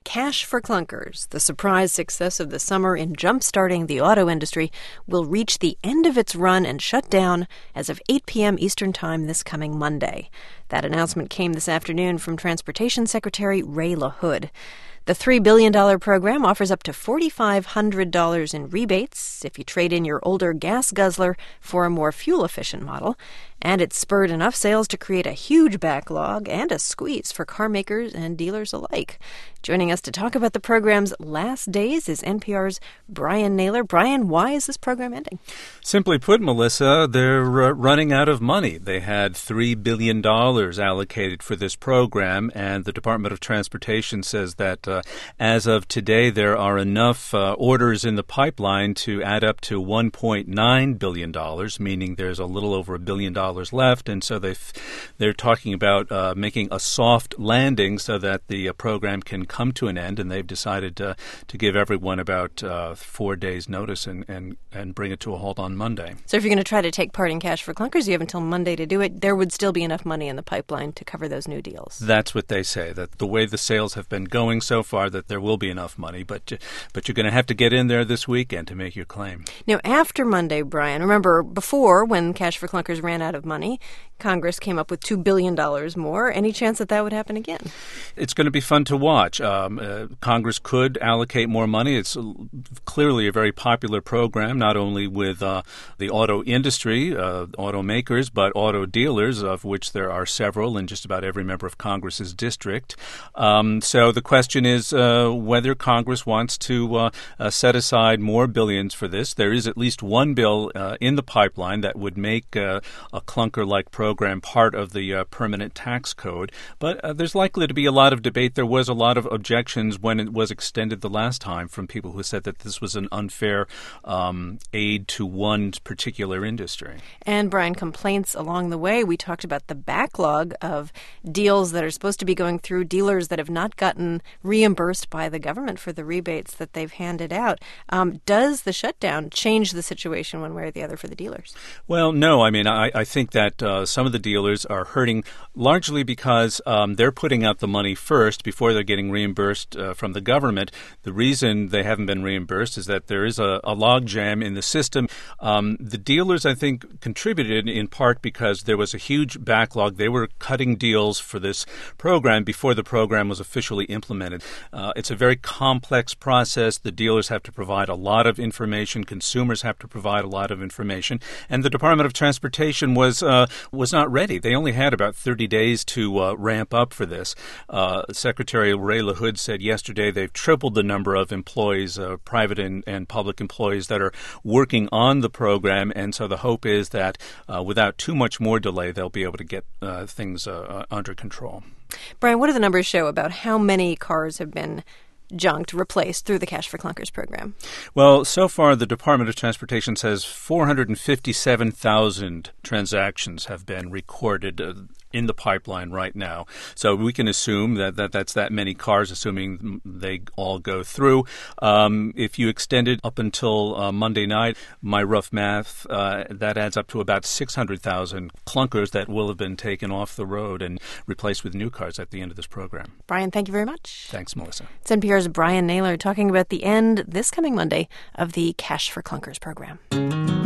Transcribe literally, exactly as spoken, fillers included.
Cash for Clunkers, the surprise success of the summer in jump-starting the auto industry, will reach the end of its run and shut down as of eight p.m. Eastern Time this coming Monday. That announcement came this afternoon from Transportation Secretary Ray LaHood. The three billion dollars program offers up to four thousand five hundred dollars in rebates if you trade in your older gas guzzler for a more fuel-efficient model. And it spurred enough sales to create a huge backlog and a squeeze for car makers and dealers alike. Joining us to talk about the program's last days is N P R's Brian Naylor. Brian, why is this program ending? Simply put, Melissa, they're uh, running out of money. They had three billion dollars allocated for this program, and the Department of Transportation says that uh, as of today, there are enough uh, orders in the pipeline to add up to one point nine billion dollars, meaning there's a little over a billion dollars left, and so they've, they're talking about uh, making a soft landing so that the uh, program can come to an end, and they've decided uh, to give everyone about uh, four days' notice and, and, and bring it to a halt on Monday. So if you're going to try to take part in Cash for Clunkers, you have until Monday to do it. There would still be enough money in the pipeline to cover those new deals. That's what they say, that the way the sales have been going so far, that there will be enough money, but, but you're going to have to get in there this weekend to make your claim. Now, after Monday, Brian, remember before, when Cash for Clunkers ran out of money, Congress came up with two billion dollars more. Any chance that that would happen again? It's going to be fun to watch. Um, uh, Congress could allocate more money. It's uh, clearly a very popular program, not only with uh, the auto industry, uh, automakers, but auto dealers, of which there are several in just about every member of Congress's district. Um, so the question is uh, whether Congress wants to uh, uh, set aside more billions for this. There is at least one bill uh, in the pipeline that would make uh, a clunker-like program part of the uh, permanent tax code. But uh, there's likely to be a lot of debate. There was a lot of objections when it was extended the last time from people who said that this was an unfair um, aid to one particular industry. And, Brian, complaints along the way. We talked about the backlog of deals that are supposed to be going through, dealers that have not gotten reimbursed by the government for the rebates that they've handed out. Um, does the shutdown change the situation one way or the other for the dealers? Well, no. I mean, I, I think that uh, some of the dealers are hurting largely because um, they're putting out the money first before they're getting reimbursed uh, from the government. The reason they haven't been reimbursed is that there is a, a log jam in the system. Um, the dealers, I think, contributed in part because there was a huge backlog. They were cutting deals for this program before the program was officially implemented. Uh, it's a very complex process. The dealers have to provide a lot of information. Consumers have to provide a lot of information. And the Department of Transportation was uh, was not ready. They only had about thirty days to uh, ramp up for this. Uh, Secretary Ray LaHood said yesterday they've tripled the number of employees, uh, private and, and public employees, that are working on the program. And so the hope is that uh, without too much more delay, they'll be able to get uh, things uh, under control. Brian, what do the numbers show about how many cars have been junked, replaced through the Cash for Clunkers program? Well, so far, the Department of Transportation says four hundred fifty-seven thousand transactions have been recorded uh, in the pipeline right now. So we can assume that, that that's that many cars, assuming they all go through. Um, if you extend it up until uh, Monday night, my rough math, uh, that adds up to about six hundred thousand clunkers that will have been taken off the road and replaced with new cars at the end of this program. Brian, thank you very much. Thanks, Melissa. It's N P R's Brian Naylor talking about the end this coming Monday of the Cash for Clunkers program.